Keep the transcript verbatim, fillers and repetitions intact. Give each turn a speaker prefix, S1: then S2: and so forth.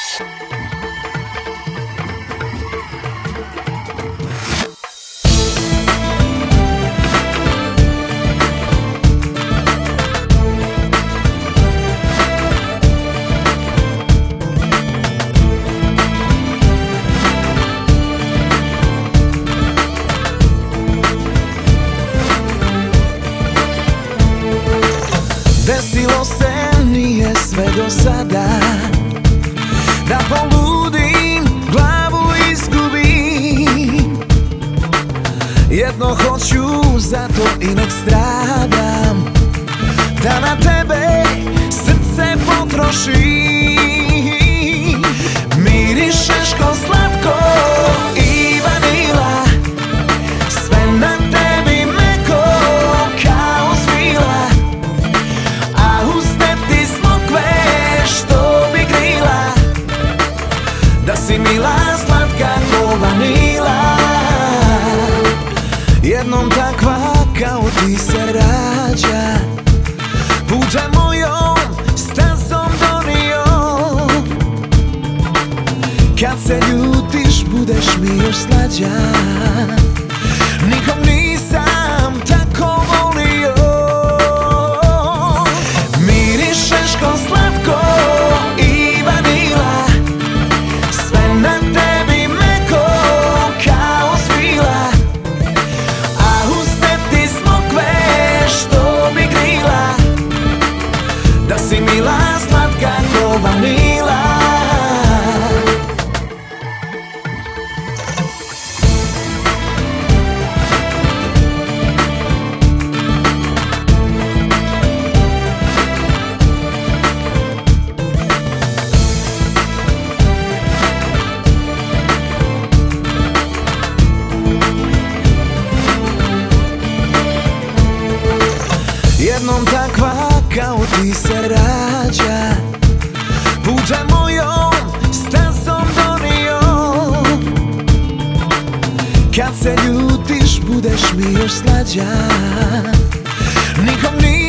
S1: Desilo se nije sve do sada, da poludim, glavu izgubim. Jedno hoću, zato i nek stradam, da na tebe srce potrošim. Mirišeš ko slatko i vanila, sve na tebi meko kao svila, a usne ti smokve što bi grila, da si mila, slatka ko vanila. Jednom takva kao ti se rađa, putem mojom stazom donio. Kad se ljutiš budeš mi još slađa, nikom nisam tako volio. Mirišeš ko slatko i vanila, sve na tebi meko kao svila, a usne ti smokve što bi grila, da si mila, slatka ko vanila. Jednom takva kao ti se rađa, putem mojom stazom donio. Kad se ljutiš budeš mi još slađa, nikom nisam